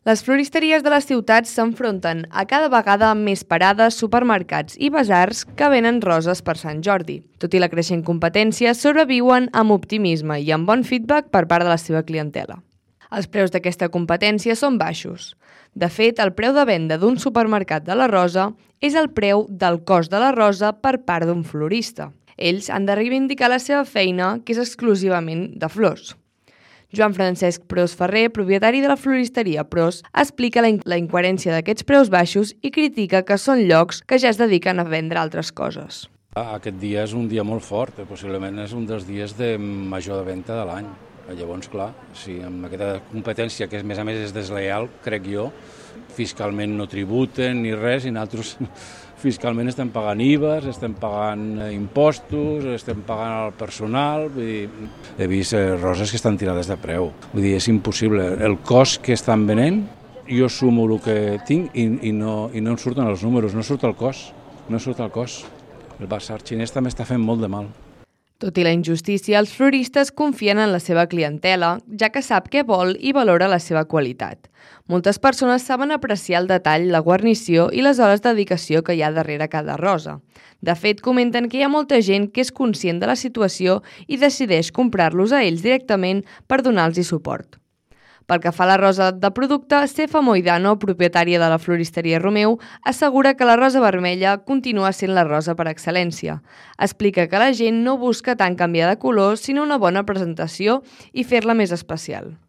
Les floristeries de les ciutats s'enfronten a cada vegada més parades, supermercats i basars que venen roses per Sant Jordi. Tot i la creixent competència, sobreviuen amb optimisme i amb bon feedback per part de la seva clientela. Els preus d'aquesta competència són baixos. De fet, el preu de venda d'un supermercat de la rosa és el preu del cost de la rosa per part d'un florista. Ells han de reivindicar la seva feina, que és exclusivament de flors. Joan Francesc Pros Ferrer, propietari de la floristeria Pros, explica la incoherència d'aquests preus baixos i critica que són llocs que ja es dediquen a vendre altres coses. Aquest dia és un dia molt fort, possiblement és un dels dies de major de venda de l'any. Llavors, clar, si amb aquesta competència, que a més és desleal, crec jo, fiscalment no tributen ni res, i nosaltres fiscalment estem pagant IVAs, estem pagant impostos, estem pagant el personal, vull dir, he vist roses que estan tirades de preu. Vull dir, és impossible. El cost que estan venent, jo sumo el que tinc i no em surten els números, no surt el cost, no surt el cost. El basar xinès també està fent molt de mal. Tot i la injustícia, els floristes confien en la seva clientela, ja que sap què vol i valora la seva qualitat. Moltes persones saben apreciar el detall, la guarnició i les hores de dedicació que hi ha darrere cada rosa. De fet, comenten que hi ha molta gent que és conscient de la situació i decideix comprar-los a ells directament per donar-los suport. Pel que fa a la rosa de producte, Cefa Moidano, propietària de la floristeria Romeu, assegura que la rosa vermella continua sent la rosa per excel·lència. Explica que la gent no busca tant canviar de color, sinó una bona presentació i fer-la més especial.